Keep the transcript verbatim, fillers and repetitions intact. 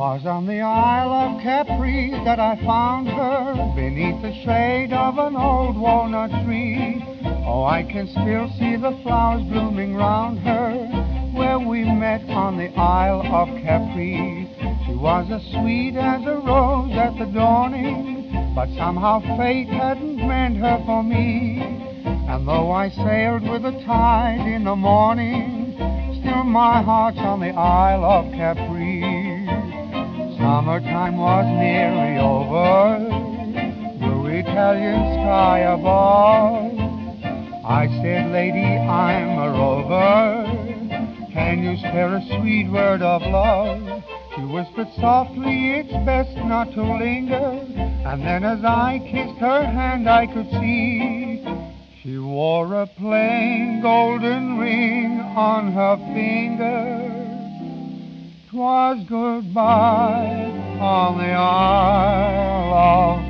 'Twas on the Isle of Capri that I found her, beneath the shade of an old walnut tree. Oh, I can still see the flowers blooming round her, where we met on the Isle of Capri. She was as sweet as a rose at the dawning, but somehow fate hadn't meant her for me. And though I sailed with the tide in the morning, still my heart's on the Isle of Capri. Summertime was nearly over, blue Italian sky above. I said, lady, I'm a rover, can you spare a sweet word of love? She whispered softly, it's best not to linger, and then as I kissed her hand I could see she wore a plain golden ring on her finger. 'Twas goodbye on the Isle of